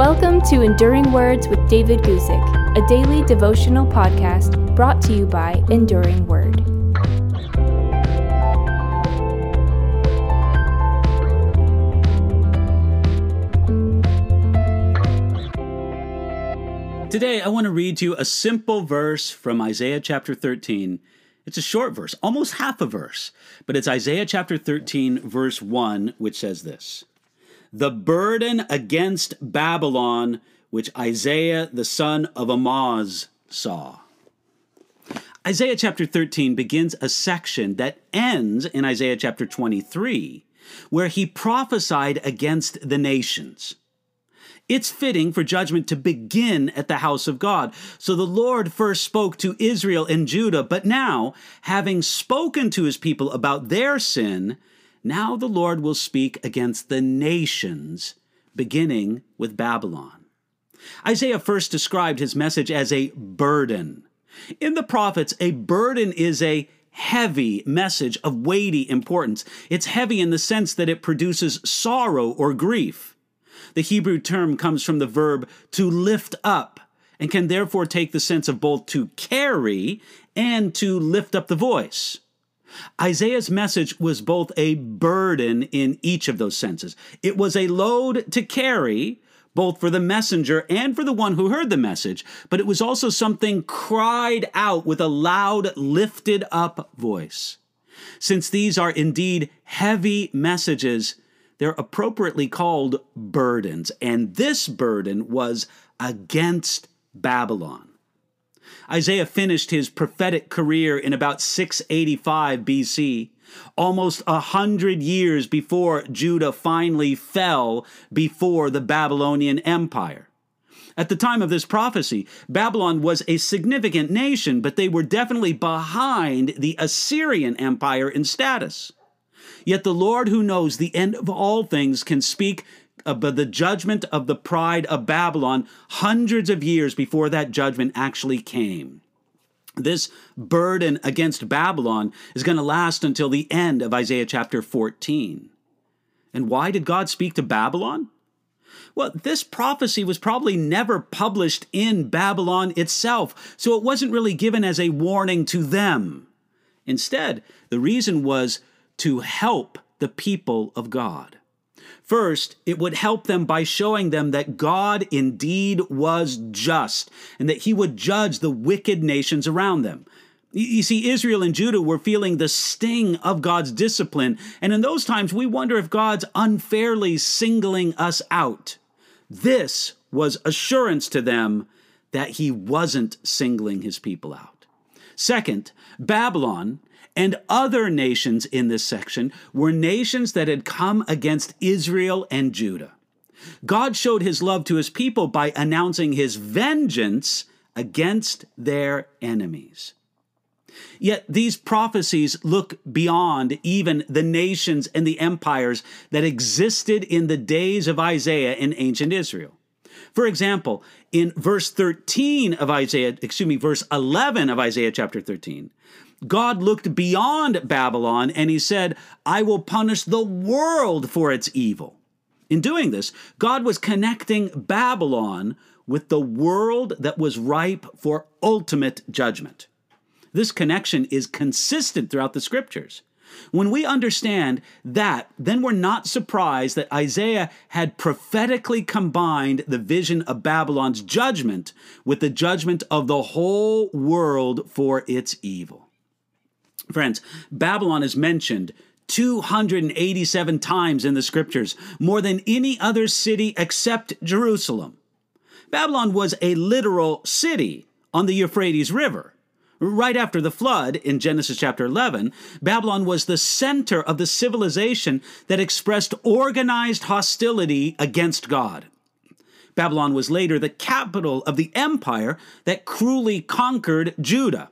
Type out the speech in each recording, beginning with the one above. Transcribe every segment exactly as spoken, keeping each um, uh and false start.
Welcome to Enduring Words with David Guzik, a daily devotional podcast brought to you by Enduring Word. Today, I want to read you a simple verse from Isaiah chapter thirteen. It's a short verse, almost half a verse, but it's Isaiah chapter thirteen, verse one, which says this: "The burden against Babylon, which Isaiah the son of Amoz saw." Isaiah chapter thirteen begins a section that ends in Isaiah chapter twenty-three, where he prophesied against the nations. It's fitting for judgment to begin at the house of God. So the Lord first spoke to Israel and Judah, but now, having spoken to his people about their sin, now the Lord will speak against the nations, beginning with Babylon. Isaiah first described his message as a burden. In the prophets, a burden is a heavy message of weighty importance. It's heavy in the sense that it produces sorrow or grief. The Hebrew term comes from the verb to lift up and can therefore take the sense of both to carry and to lift up the voice. Isaiah's message was both a burden in each of those senses. It was a load to carry, both for the messenger and for the one who heard the message, but it was also something cried out with a loud, lifted up voice. Since these are indeed heavy messages, they're appropriately called burdens, and this burden was against Babylon. Isaiah finished his prophetic career in about six eighty-five B C, almost a hundred years before Judah finally fell before the Babylonian Empire. At the time of this prophecy, Babylon was a significant nation, but they were definitely behind the Assyrian Empire in status. Yet the Lord, who knows the end of all things, can speak about the judgment of the pride of Babylon hundreds of years before that judgment actually came. This burden against Babylon is going to last until the end of Isaiah chapter fourteen. And why did God speak to Babylon? Well, this prophecy was probably never published in Babylon itself, so it wasn't really given as a warning to them. Instead, the reason was to help the people of God. First, it would help them by showing them that God indeed was just and that he would judge the wicked nations around them. You see, Israel and Judah were feeling the sting of God's discipline, and in those times we wonder if God's unfairly singling us out. This was assurance to them that he wasn't singling his people out. Second, Babylon and other nations in this section were nations that had come against Israel and Judah. God showed his love to his people by announcing his vengeance against their enemies. Yet these prophecies look beyond even the nations and the empires that existed in the days of Isaiah in ancient Israel. For example, in verse thirteen of Isaiah, excuse me, verse eleven of Isaiah chapter thirteen, God looked beyond Babylon and he said, "I will punish the world for its evil." In doing this, God was connecting Babylon with the world that was ripe for ultimate judgment. This connection is consistent throughout the scriptures. When we understand that, then we're not surprised that Isaiah had prophetically combined the vision of Babylon's judgment with the judgment of the whole world for its evil. Friends, Babylon is mentioned two hundred eighty-seven times in the scriptures, more than any other city except Jerusalem. Babylon was a literal city on the Euphrates River. Right after the flood in Genesis chapter eleven, Babylon was the center of the civilization that expressed organized hostility against God. Babylon was later the capital of the empire that cruelly conquered Judah.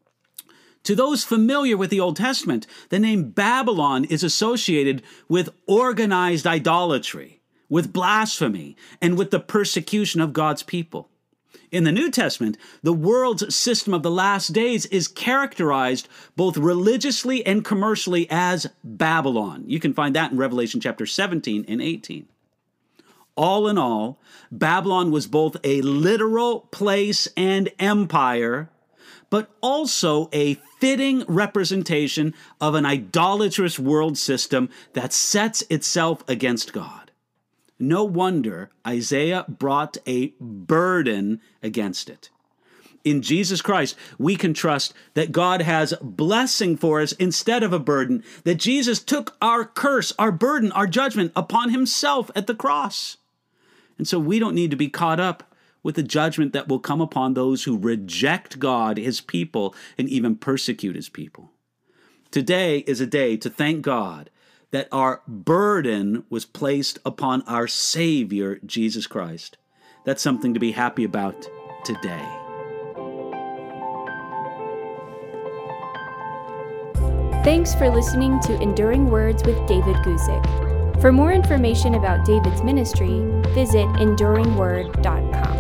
To those familiar with the Old Testament, the name Babylon is associated with organized idolatry, with blasphemy, and with the persecution of God's people. In the New Testament, the world's system of the last days is characterized both religiously and commercially as Babylon. You can find that in Revelation chapter seventeen and eighteen. All in all, Babylon was both a literal place and empire, but also a fitting representation of an idolatrous world system that sets itself against God. No wonder Isaiah brought a burden against it. In Jesus Christ, we can trust that God has blessing for us instead of a burden, that Jesus took our curse, our burden, our judgment upon himself at the cross. And so we don't need to be caught up with the judgment that will come upon those who reject God, his people, and even persecute his people. Today is a day to thank God that our burden was placed upon our Savior, Jesus Christ. That's something to be happy about today. Thanks for listening to Enduring Words with David Guzik. For more information about David's ministry, visit enduring word dot com.